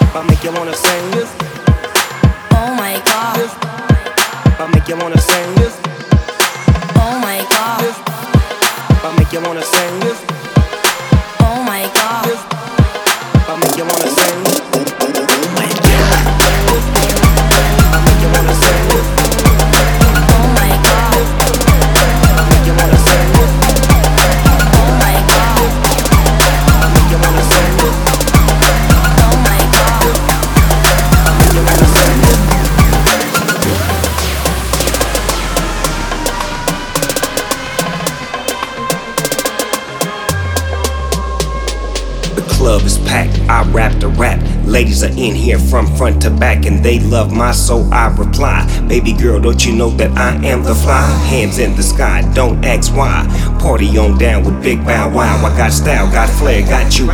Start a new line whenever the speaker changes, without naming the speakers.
I make you wanna sing this.
Oh my god.
I make you wanna sing this.
Oh my god.
I make you wanna sing this.
Oh my god.
I make you wanna sing this.
Oh my god.
I make you wanna sing this.
Oh my god.
I make you wanna sing this.
Oh my god.
I make you wanna sing this.
Oh my god.
I make you wanna sing this. The club is packed, I rap the rap. Ladies are in here from front to back, and they love my soul, I reply. Baby girl, don't you know that I am the fly? Hands in the sky, don't ask why. Party on down with Big Bow Wow. I got style, got flair, got you